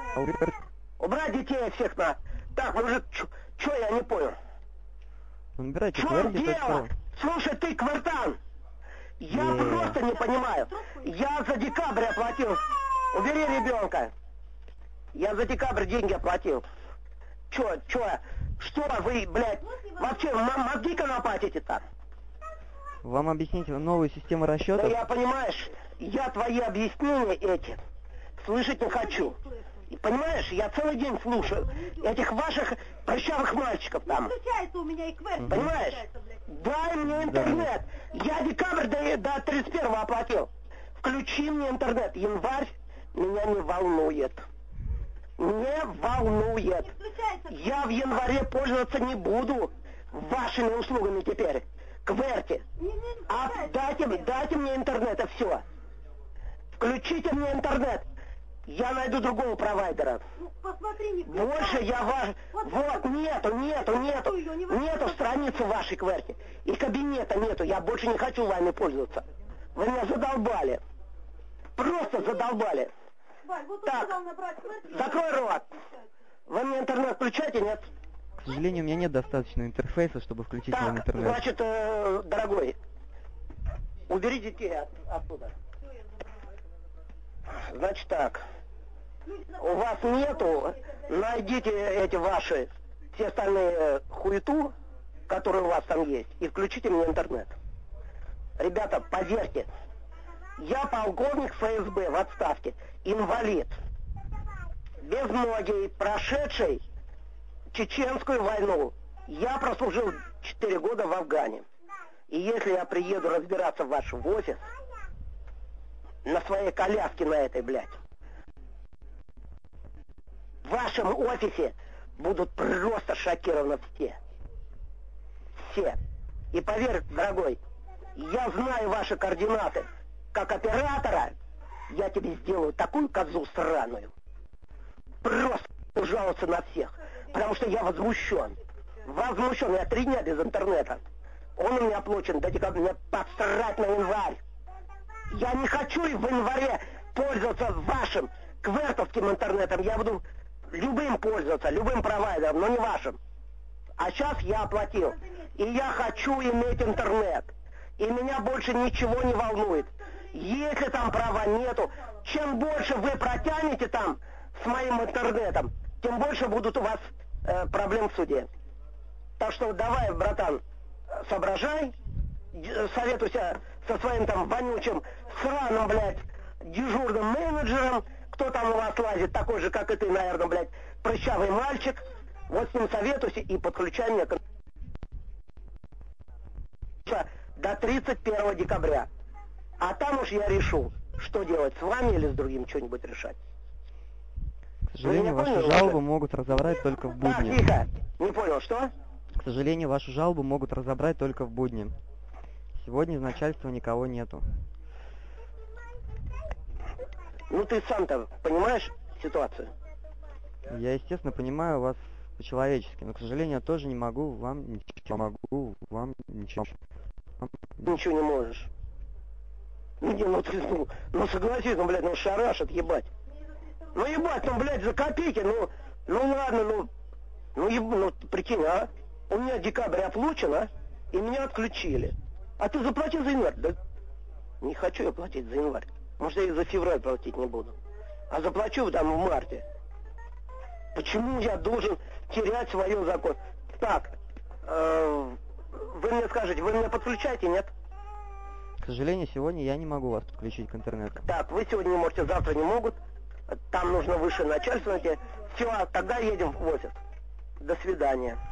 Убрать детей всех на... Так, мужик, чё я не понял? Набирайте Чё дело? Слушай, ты, Квартан, я просто не понимаю. Я за декабрь оплатил. Убери ребенка. Я за декабрь деньги оплатил. Чё? Что вы, блядь, вообще мозги конопатите там? Вам объяснить новую систему расчета? Да я, понимаешь, я твои объяснения эти слышать не хочу. И, понимаешь, я целый день слушаю этих ваших прыщавых мальчиков там. Понимаешь? Дай мне интернет. Я декабрь до 31-го оплатил. Включи мне интернет. Январь меня не волнует. Не волнует. Я в январе пользоваться не буду вашими услугами теперь. Кверти. А дайте мне интернет, и все. Включите мне интернет. Я найду другого провайдера. Посмотри, больше я ваш... Вот, нету страницы вашей кверти. И кабинета нету. Я больше не хочу вами пользоваться. Вы меня задолбали. Просто задолбали. Так, закрой рот. Вы мне интернет включаете, нет? К сожалению, у меня нет достаточного интерфейса, чтобы включить вам Так, интернет. значит, дорогой, убери детей оттуда. Значит так, у вас нету, найдите эти ваши, все остальные хуету, которые у вас там есть, и включите мне интернет. Ребята, поверьте, я полковник ФСБ в отставке, инвалид, безногий, прошедший Чеченскую войну. Я прослужил 4 года в Афгане. И если я приеду разбираться в ваш офис, на своей коляске на этой, блядь, в вашем офисе будут просто шокированы все. Все. И поверь, дорогой, я знаю ваши координаты. Как оператора, я тебе сделаю такую козу сраную. Просто жаловаться на всех. Потому что я возмущен. Возмущен. Я 3 дня без интернета. Он у меня оплачен до декабря. Мне подсрать на январь. Я не хочу в январе пользоваться вашим квертовским интернетом. Я буду любым пользоваться, любым провайдером, но не вашим. А сейчас я оплатил. И я хочу иметь интернет. И меня больше ничего не волнует. Если там права нету, чем больше вы протянете там с моим интернетом, тем больше будут у вас проблем в суде. Так что давай, братан, соображай, советуйся со своим там вонючим, сраным, блядь, дежурным менеджером, кто там у вас лазит, такой же, как и ты, наверное, блядь, прыщавый мальчик. Вот с ним советуйся и подключай меня до 31 декабря. А там уж я решу, что делать, с вами или с другим что-нибудь решать. К сожалению, вашу жалобу могут разобрать только в будни. Так, тихо. Не понял, что? К сожалению, вашу жалобу могут разобрать только в будни. Сегодня из начальства никого нету. Ну ты сам-то понимаешь ситуацию? Я, естественно, понимаю вас по-человечески, но, к сожалению, я тоже не могу вам ничего. Ничего не можешь. Ну ты, ну согласись, ну, блядь, ну шарашит, ебать. Ну ебать, ну, блядь, за копейки, ну ладно, ну прикинь, а? У меня декабрь оплачен, а? И меня отключили. А ты заплатил за январь? Да не хочу я платить за январь. Может, я и за февраль платить не буду. А заплачу там в марте. Почему я должен терять свое закон? Так, вы мне скажете, вы меня подключаете, нет? К сожалению, сегодня я не могу вас подключить к интернету. Так, вы сегодня не можете, завтра не могут. Там нужно высшее начальство. Все, тогда едем в офис. До свидания.